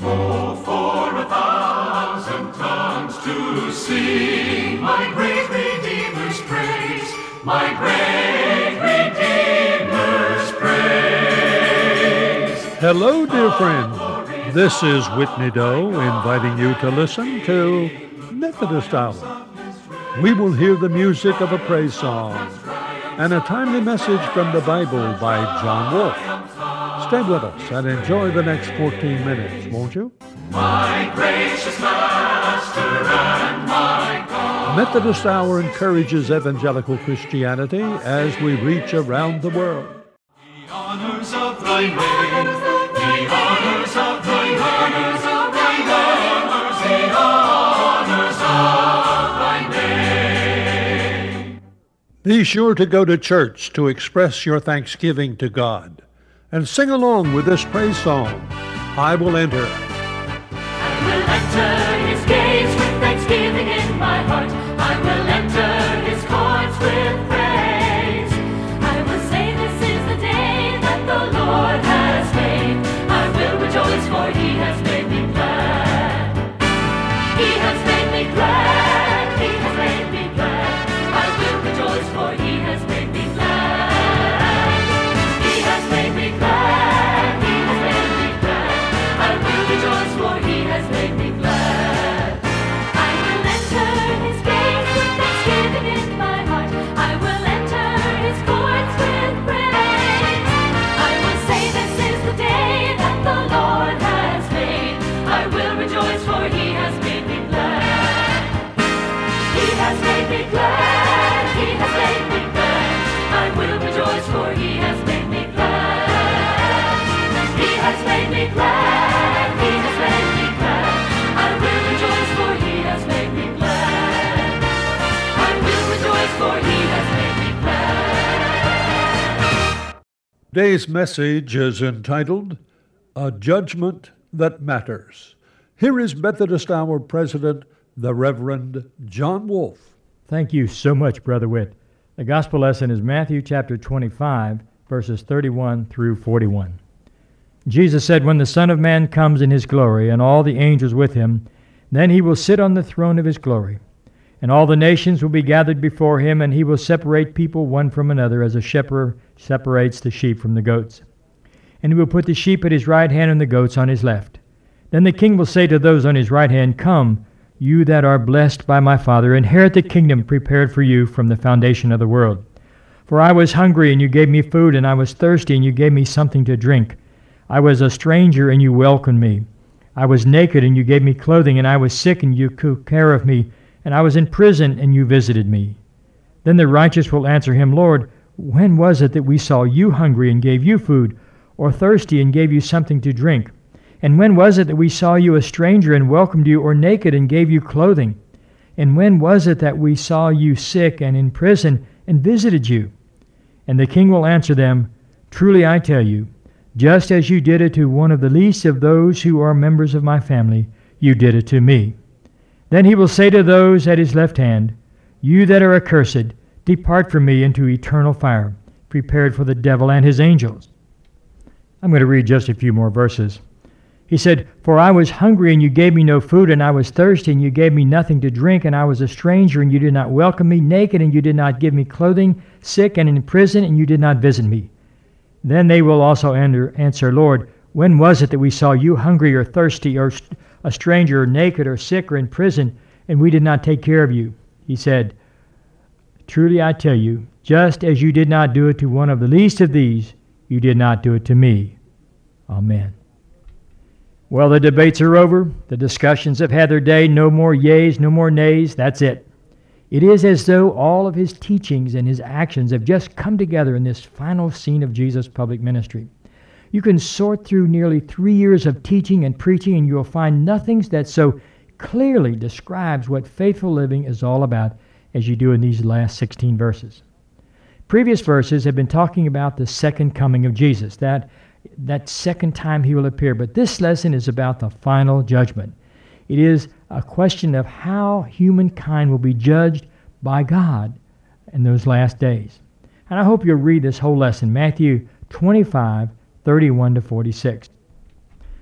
Oh, for 1,000 tongues to sing my great Redeemer's praise, my great Redeemer's praise. Hello, dear friend. This is Whitney Doe inviting you to listen to Methodist Hour. We will hear the music of a praise song and a timely message from the Bible by John Wolfe. Stay with us and enjoy the next 14 minutes, won't you? My gracious Master and my God. Methodist Hour encourages evangelical Christianity as we reach around the world. The honors of thy name, the honors of thy honors of thy honors, the honors of thy name. Be sure to go to church to express your thanksgiving to God and sing along with this praise song, I Will Enter. I will enter his gates with thanksgiving in my heart. I will enter his courts with praise. I will say this is the day that the Lord has made. I will rejoice, for he has made me glad. He has made me glad. He has made me glad. I will rejoice, for he has made me glad. He has made me glad. He has made me glad. I will rejoice, for he has made me glad. I will enter his gates with thanksgiving in my heart. I will enter his courts with praise. I will say this is the day that the Lord has made. I will rejoice, for he has made me glad. He has made me glad. He has made me glad. I will rejoice, for he has made me glad. He has made me glad. He has made me glad. I will rejoice, for he has made me glad. I will rejoice, for he has made me glad. Today's message is entitled, A Judgment That Matters. Here is Methodist Hour President, the Reverend John Wolfe. Thank you so much, Brother Witt. The gospel lesson is Matthew chapter 25, verses 31 through 41. Jesus said, When the Son of Man comes in his glory, and all the angels with him, then he will sit on the throne of his glory. And all the nations will be gathered before him, and he will separate people one from another, as a shepherd separates the sheep from the goats. And he will put the sheep at his right hand and the goats on his left. Then the king will say to those on his right hand, Come, you that are blessed by my Father, inherit the kingdom prepared for you from the foundation of the world. For I was hungry, and you gave me food, and I was thirsty, and you gave me something to drink. I was a stranger, and you welcomed me. I was naked, and you gave me clothing, and I was sick, and you took care of me. And I was in prison, and you visited me. Then the righteous will answer him, Lord, when was it that we saw you hungry and gave you food, or thirsty and gave you something to drink? And when was it that we saw you a stranger and welcomed you, or naked and gave you clothing? And when was it that we saw you sick and in prison and visited you? And the king will answer them, Truly I tell you, just as you did it to one of the least of those who are members of my family, you did it to me. Then he will say to those at his left hand, You that are accursed, depart from me into eternal fire, prepared for the devil and his angels. I'm going to read just a few more verses. He said, For I was hungry, and you gave me no food, and I was thirsty, and you gave me nothing to drink, and I was a stranger, and you did not welcome me, naked, and you did not give me clothing, sick and in prison, and you did not visit me. Then they will also answer, Lord, when was it that we saw you hungry or thirsty, or a stranger, or naked, or sick, or in prison, and we did not take care of you? He said, Truly I tell you, just as you did not do it to one of the least of these, you did not do it to me. Amen. Well, the debates are over. The discussions have had their day. No more yeas, no more nays. That's it. It is as though all of his teachings and his actions have just come together in this final scene of Jesus' public ministry. You can sort through nearly 3 years of teaching and preaching, and you'll find nothing that so clearly describes what faithful living is all about as you do in these last 16 verses. Previous verses have been talking about the second coming of Jesus, that second time he will appear. But this lesson is about the final judgment. It is a question of how humankind will be judged by God in those last days. And I hope you'll read this whole lesson, Matthew 25, 31 to 46.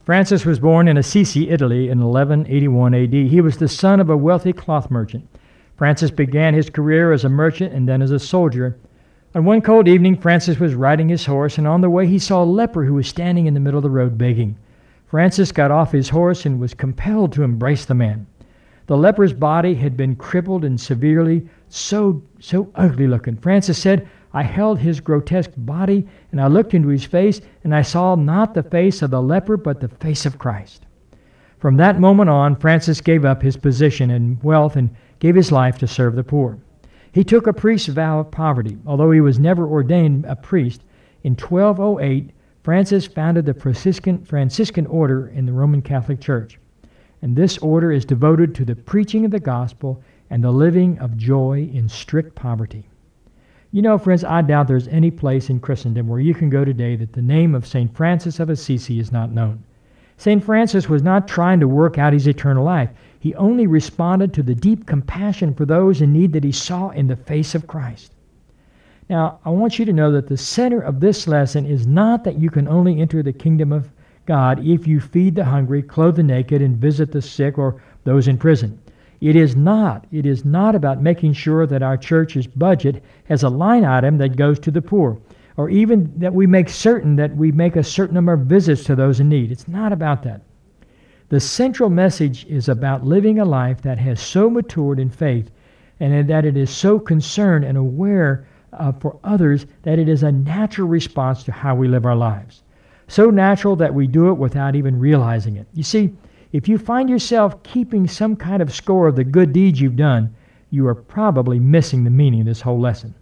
Francis was born in Assisi, Italy in 1181 AD. He was the son of a wealthy cloth merchant. Francis began his career as a merchant and then as a soldier. On one cold evening, Francis was riding his horse, and on the way he saw a leper who was standing in the middle of the road begging. Francis got off his horse and was compelled to embrace the man. The leper's body had been crippled and severely, so ugly looking. Francis said, I held his grotesque body, and I looked into his face, and I saw not the face of the leper, but the face of Christ. From that moment on, Francis gave up his position and wealth and gave his life to serve the poor. He took a priest's vow of poverty. Although he was never ordained a priest, in 1208, Francis founded the Franciscan order in the Roman Catholic Church. And this order is devoted to the preaching of the gospel and the living of joy in strict poverty. You know, friends, I doubt there's any place in Christendom where you can go today that the name of St. Francis of Assisi is not known. St. Francis was not trying to work out his eternal life. He only responded to the deep compassion for those in need that he saw in the face of Christ. Now, I want you to know that the center of this lesson is not that you can only enter the kingdom of God if you feed the hungry, clothe the naked, and visit the sick or those in prison. It is not about making sure that our church's budget has a line item that goes to the poor, or even that we make certain that we make a certain number of visits to those in need. It's not about that. The central message is about living a life that has so matured in faith and that it is so concerned and aware for others that it is a natural response to how we live our lives. So natural that we do it without even realizing it. You see, if you find yourself keeping some kind of score of the good deeds you've done, you are probably missing the meaning of this whole lesson.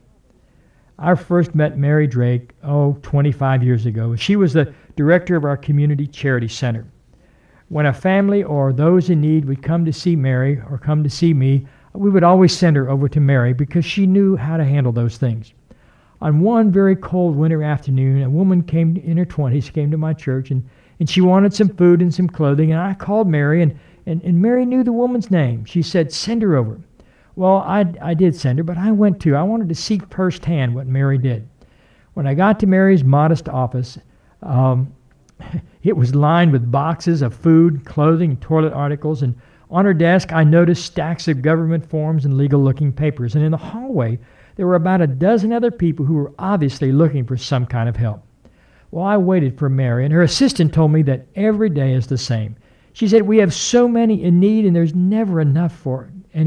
I first met Mary Drake, 25 years ago. She was the director of our community charity center. When a family or those in need would come to see Mary or come to see me, we would always send her over to Mary because she knew how to handle those things. On one very cold winter afternoon, a woman came in her 20s, came to my church, and she wanted some food and some clothing, and I called Mary, and Mary knew the woman's name. She said, send her over. Well, I did send her, but I went too. I wanted to see firsthand what Mary did. When I got to Mary's modest office, it was lined with boxes of food, clothing, toilet articles, and on her desk I noticed stacks of government forms and legal-looking papers, and in the hallway there were about a dozen other people who were obviously looking for some kind of help. Well, I waited for Mary, and her assistant told me that every day is the same. She said, we have so many in need, and there's never enough for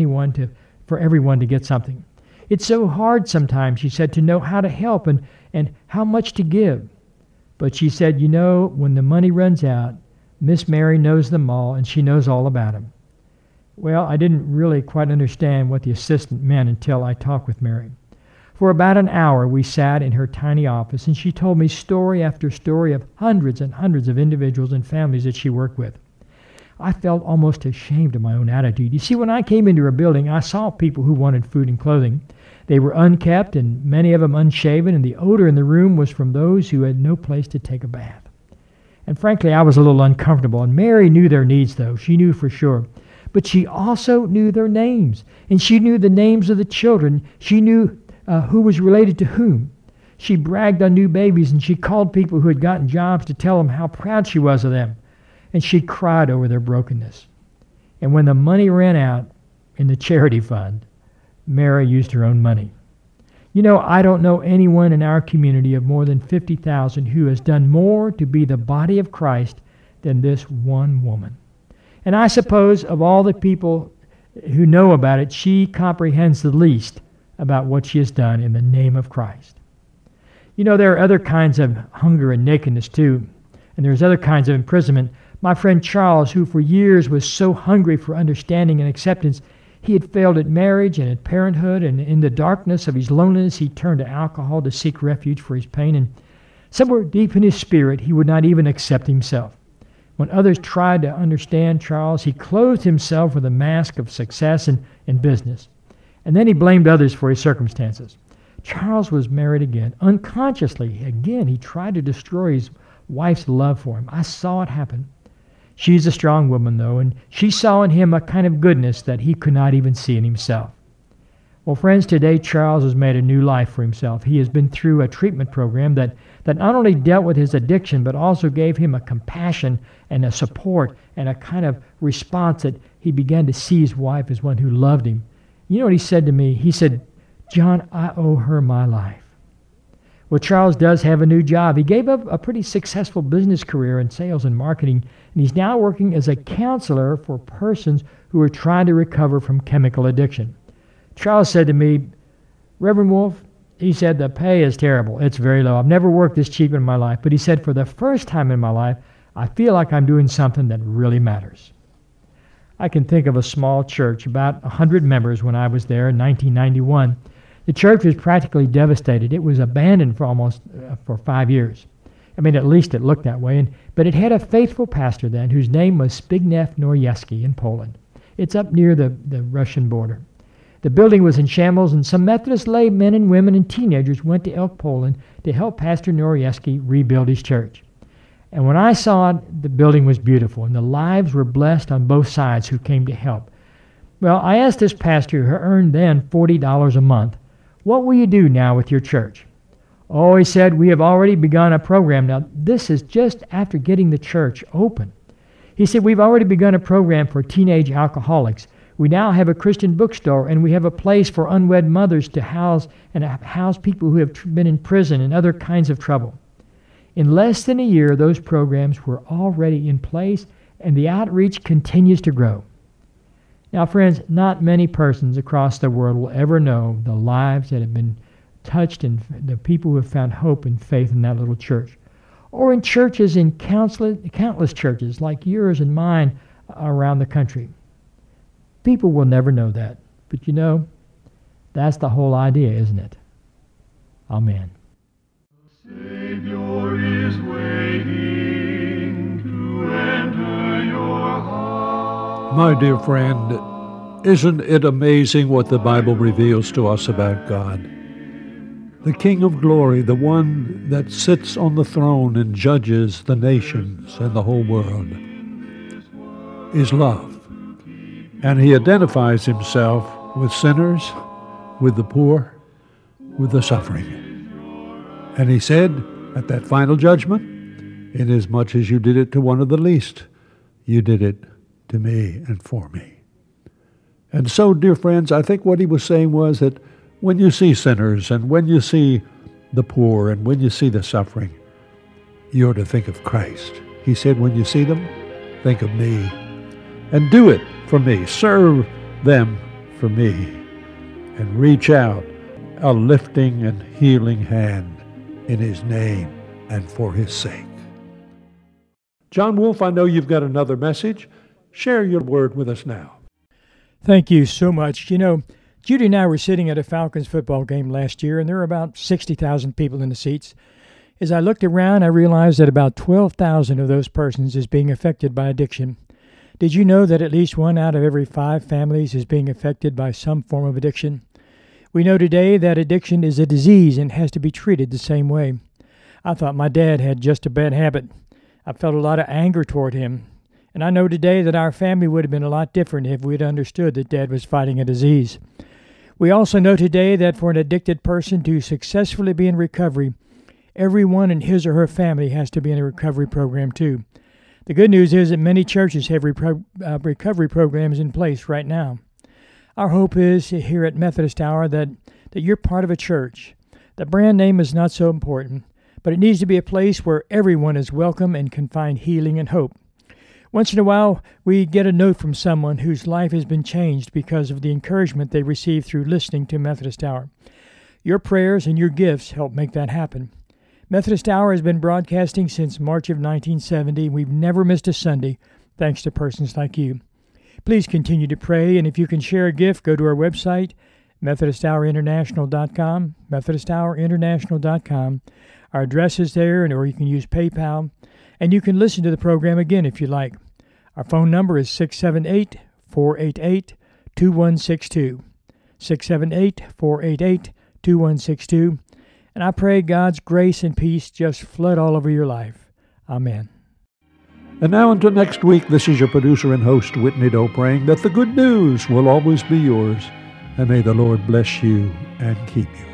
everyone to get something. It's so hard sometimes, she said, to know how to help and how much to give. But she said, you know, when the money runs out, Miss Mary knows them all, and she knows all about them. Well, I didn't really quite understand what the assistant meant until I talked with Mary. For about an hour, we sat in her tiny office, and she told me story after story of hundreds and hundreds of individuals and families that she worked with. I felt almost ashamed of my own attitude. You see, when I came into her building, I saw people who wanted food and clothing. They were unkept, and many of them unshaven, and the odor in the room was from those who had no place to take a bath. And frankly, I was a little uncomfortable, and Mary knew their needs, though. She knew for sure. But she also knew their names, and she knew the names of the children. She knew who was related to whom. She bragged on new babies, and she called people who had gotten jobs to tell them how proud she was of them. And she cried over their brokenness. And when the money ran out in the charity fund, Mary used her own money. You know, I don't know anyone in our community of more than 50,000 who has done more to be the body of Christ than this one woman. And I suppose of all the people who know about it, she comprehends the least about what she has done in the name of Christ. You know, there are other kinds of hunger and nakedness too, and there's other kinds of imprisonment. My friend Charles, who for years was so hungry for understanding and acceptance, he had failed at marriage and at parenthood, and in the darkness of his loneliness, he turned to alcohol to seek refuge for his pain, and somewhere deep in his spirit, he would not even accept himself. When others tried to understand Charles, he clothed himself with a mask of success and business. And then he blamed others for his circumstances. Charles was married again. Unconsciously, again, he tried to destroy his wife's love for him. I saw it happen. She's a strong woman, though, and she saw in him a kind of goodness that he could not even see in himself. Well, friends, today Charles has made a new life for himself. He has been through a treatment program that not only dealt with his addiction, but also gave him a compassion and a support and a kind of response that he began to see his wife as one who loved him. You know what he said to me? He said, "John, I owe her my life." Well, Charles does have a new job. He gave up a pretty successful business career in sales and marketing, and he's now working as a counselor for persons who are trying to recover from chemical addiction. Charles said to me, "Reverend Wolf," he said, "the pay is terrible. It's very low. I've never worked this cheap in my life." But he said, "For the first time in my life, I feel like I'm doing something that really matters." I can think of a small church, about 100 members when I was there in 1991. The church was practically devastated. It was abandoned for 5 years. I mean, at least it looked that way. But it had a faithful pastor then whose name was Zbigniew Norieski in Poland. It's up near the Russian border. The building was in shambles, and some Methodist lay men and women and teenagers went to Elk, Poland to help Pastor Norieski rebuild his church. And when I saw it, the building was beautiful, and the lives were blessed on both sides who came to help. Well, I asked this pastor, who earned then $40 a month, "What will you do now with your church?" "Oh," he said, "we have already begun a program." Now, this is just after getting the church open. He said, "We've already begun a program for teenage alcoholics. We now have a Christian bookstore, and we have a place for unwed mothers to house people who have been in prison and other kinds of trouble." In less than a year, those programs were already in place, and the outreach continues to grow. Now, friends, not many persons across the world will ever know the lives that have been touched and the people who have found hope and faith in that little church, or in churches, in countless churches like yours and mine around the country. People will never know that. But you know, that's the whole idea, isn't it? Amen. Savior is waiting to enter your heart. My dear friend, isn't it amazing what the Bible reveals to us about God? The King of glory, the one that sits on the throne and judges the nations and the whole world, is love. And he identifies himself with sinners, with the poor, with the suffering. And he said at that final judgment, "Inasmuch as you did it to one of the least, you did it to me and for me." And so, dear friends, I think what he was saying was that when you see sinners and when you see the poor and when you see the suffering, you're to think of Christ. He said, when you see them, think of me. And do it for me. Serve them for me. And reach out a lifting and healing hand in his name and for his sake. John Wolf, I know you've got another message. Share your word with us now. Thank you so much. You know, Judy and I were sitting at a Falcons football game last year, and there were about 60,000 people in the seats. As I looked around, I realized that about 12,000 of those persons is being affected by addiction. Did you know that at least 1 out of every 5 families is being affected by some form of addiction? We know today that addiction is a disease and has to be treated the same way. I thought my dad had just a bad habit. I felt a lot of anger toward him. And I know today that our family would have been a lot different if we had understood that Dad was fighting a disease. We also know today that for an addicted person to successfully be in recovery, everyone in his or her family has to be in a recovery program too. The good news is that many churches have recovery programs in place right now. Our hope is here at Methodist Hour that you're part of a church. The brand name is not so important, but it needs to be a place where everyone is welcome and can find healing and hope. Once in a while, we get a note from someone whose life has been changed because of the encouragement they received through listening to Methodist Hour. Your prayers and your gifts help make that happen. Methodist Hour has been broadcasting since March of 1970. We've never missed a Sunday, thanks to persons like you. Please continue to pray, and if you can share a gift, go to our website, MethodistHourInternational.com, MethodistHourInternational.com. Our address is there, or you can use PayPal, and you can listen to the program again if you like. Our phone number is 678-488-2162, 678-488-2162. And I pray God's grace and peace just flood all over your life. Amen. And now until next week, this is your producer and host, Whitney Doe, praying that the good news will always be yours and may the Lord bless you and keep you.